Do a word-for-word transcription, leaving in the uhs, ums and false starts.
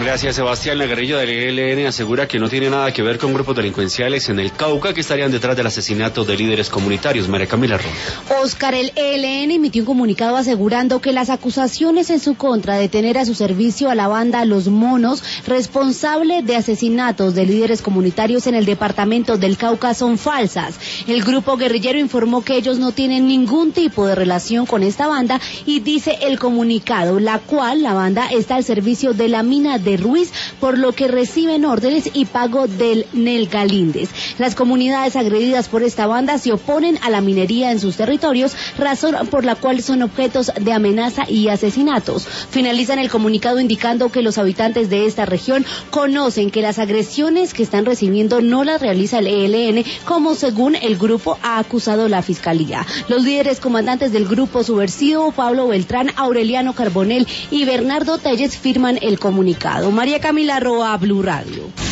Gracias, Sebastián. La guerrilla del E L N asegura que no tiene nada que ver con grupos delincuenciales en el Cauca que estarían detrás del asesinato de líderes comunitarios. María Camila Roa. Oscar, el E L N emitió un comunicado asegurando que las acusaciones en su contra de tener a su servicio a la banda Los Monos, responsable de asesinatos de líderes comunitarios en el departamento del Cauca, son falsas. El grupo guerrillero informó que ellos no tienen ningún tipo de relación con esta banda y dice el comunicado, la cual la banda está al servicio de la mina de Ruiz, por lo que reciben órdenes y pago del Nel Galíndez. Las comunidades agredidas por esta banda se oponen a la minería en sus territorios, razón por la cual son objetos de amenaza y asesinatos. Finalizan el comunicado indicando que los habitantes de esta región conocen que las agresiones que están recibiendo no las realiza el E L N, como según el grupo ha acusado la Fiscalía. Los líderes comandantes del grupo subversivo, Pablo Beltrán, Aureliano Carbonell y Bernardo Telles, firman el comunicado. María Camila Roa, Blue Radio.